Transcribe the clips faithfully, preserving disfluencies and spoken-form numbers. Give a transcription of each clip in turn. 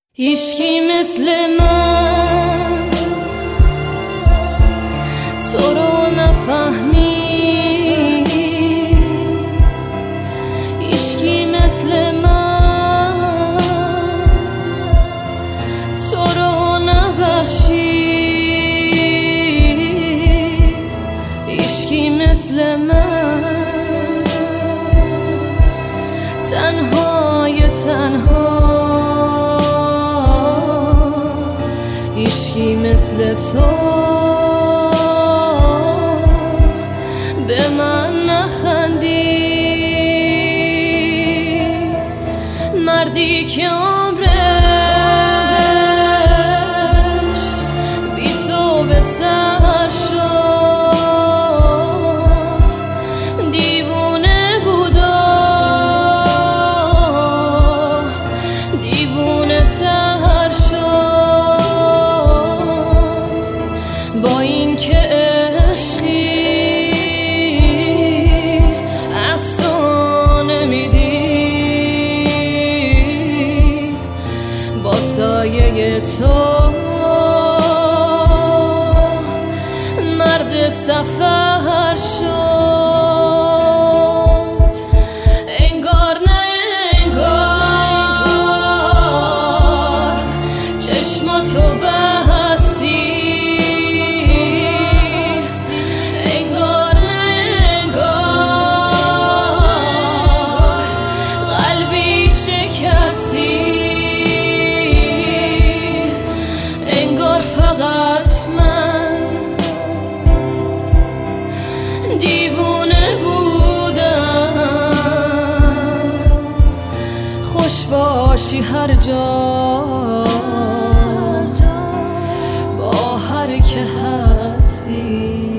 هیچکی مثل من تو رو نفهمید، هیچکی مثل من تو رو نبخشید، هیچکی مثل من تنهای تنها، هیچکی مثل تو به من نخندید. مردی که عمرش بی تو به سر شد، دیوونه بود و دیوونه تر شد. با این که عشقی از تو نمیدید، با سایه تو مرد سفر شد. انگار نه انگار چشماتو بستی، انگار نه انگار قلبی شکستی، انگار فقط من دیوونه بودم. خوش باشی هر جا با هر که هستی،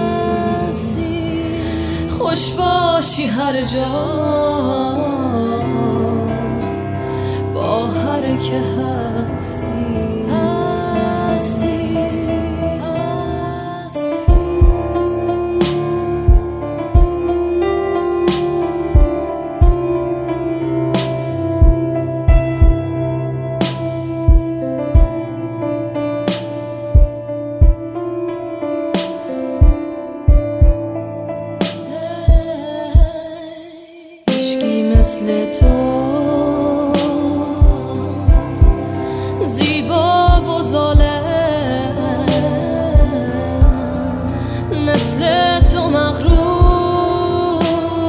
خوش باشی هر جا با هر که هستی. مثل تو زیبا و ظالم، مثل تو مغرور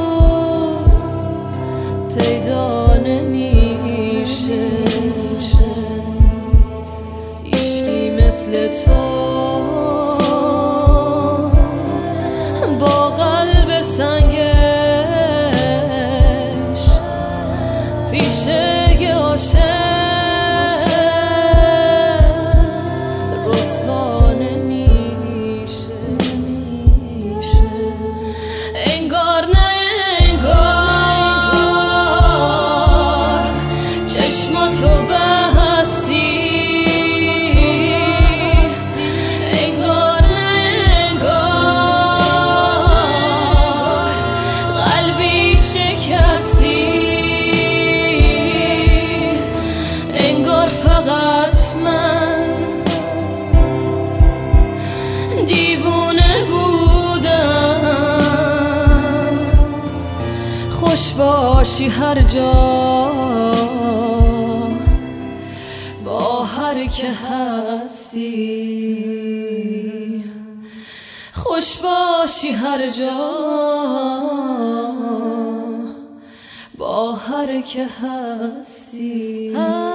پیدا نمیشه. هیچکی مثل تو با قلب سنگه پیشه عاشق رسوا نمیشه. انگار نه انگار چشماتو بستی، انگار نه انگار قلبی شکستی، انگار فقط من دیوونه بودم. خوش باشی هر جا با هر که هستی، خوش باشی هر جا با هر که هستی.